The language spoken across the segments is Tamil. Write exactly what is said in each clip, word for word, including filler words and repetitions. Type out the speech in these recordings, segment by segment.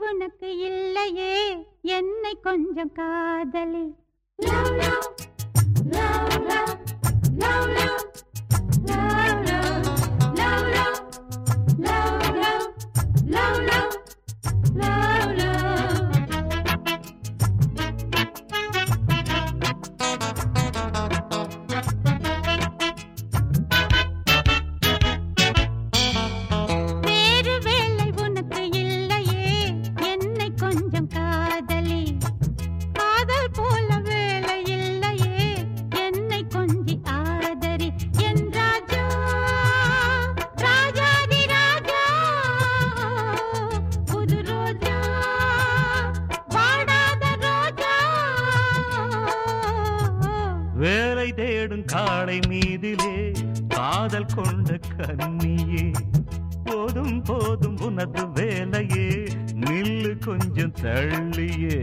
உனக்கு இல்லையே என்னை கொஞ்சம் காதலி. வேலை தேடும் காளை மீதிலே காதல் கொண்ட கன்னியே, போதும் போதும் உனது வேலையே, நில்லு கொஞ்சம் தள்ளியே.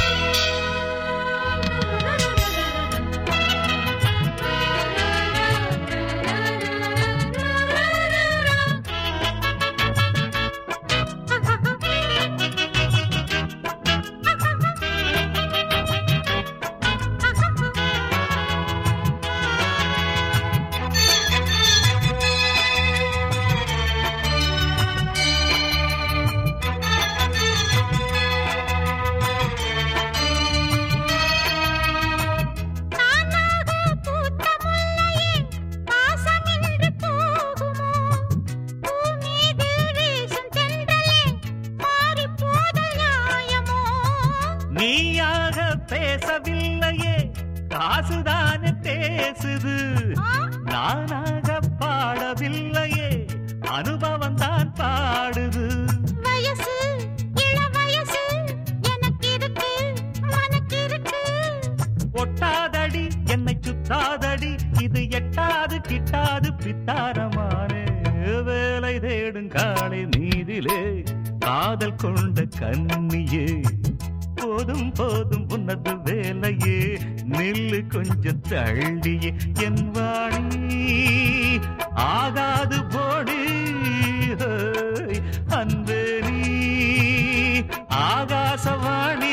நீயாக பேசவில்லையே, காசுதானே பேசுது. நானாக பாடவில்லையே, அனுபவம் தான் பாடுது. வயசு இள வயசு எனக்கு இருக்கு, உனக்கு இருக்கு. ஒட்டாதடி என்னை சுத்தாதடி, இது எட்டாது கிட்டாது பித்தாரமானே. வேலை தேடும் காளை மீதிலே காதல் கொண்ட கன்னியே, போதும் போதும் உனது வேலையே, நில்லு கொஞ்சம் தள்ளியே. என் வாணி ஆகாது போடி, அன்பே நீ ஆகாசவாணி.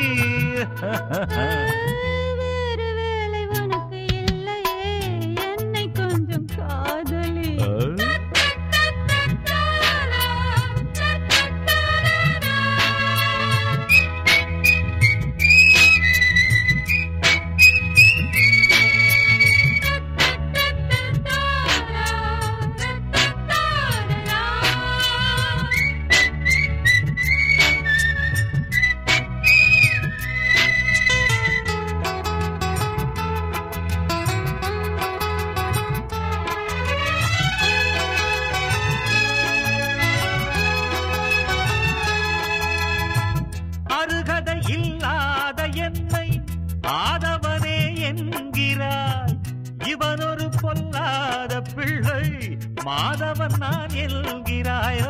வேறு வேலை உனக்கு இல்லையே என்னை கொஞ்சம் காதலி. அருகதை இல்லாத என்னை ஆதவனே என்கிறாய், இவன் ஒரு பொல்லாத பிள்ளை, மாதவன் நான் என்கிறாயோ.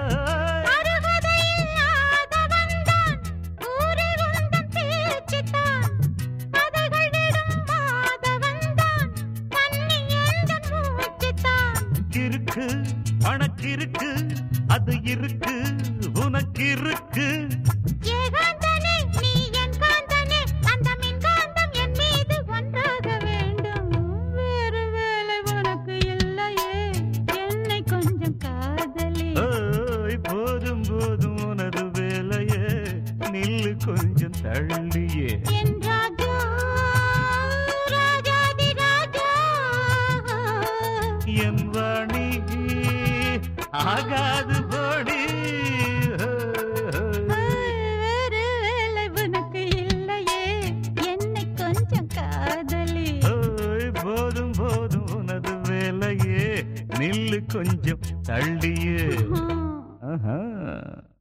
இருக்கு பணக்கிருக்கு, அது இருக்கு உனக்கு இருக்கு. போதும் போதும் உனது வேலையே, நில்லு கொஞ்சம் தள்ளியே. என் வாணி ஆகாது போடி. வேறு வேலை உனக்கு இல்லையே என்னை கொஞ்சம் காதலி. போதும் போதும் உனது வேலையே, நில்லு கொஞ்சம் தள்ளியே. ஆஹா.